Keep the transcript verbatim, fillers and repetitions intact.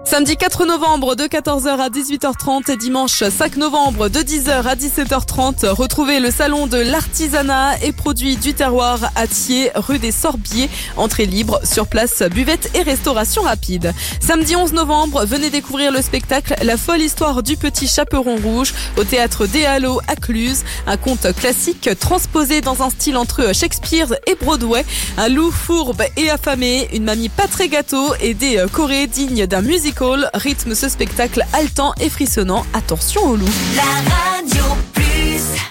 Samedi quatre novembre de quatorze heures à dix-huit heures trente et dimanche cinq novembre de dix heures à dix-sept heures trente. Retrouvez le salon de l'artisanat et produits du terroir à Thiers, rue des Sorbiers. Entrée libre, sur place, buvette et restauration rapide. Samedi onze novembre, venez découvrir le spectacle La folle histoire du petit chaperon rouge au théâtre des Halles à Cluse. Un conte classique transposé dans un style entre Shakespeare et Broadway. Un loup fourbe et affamé, une mamie pas très gâteau et des chorés dignes d'un musical rythme ce spectacle haletant et frissonnant. Attention au loup. La radio.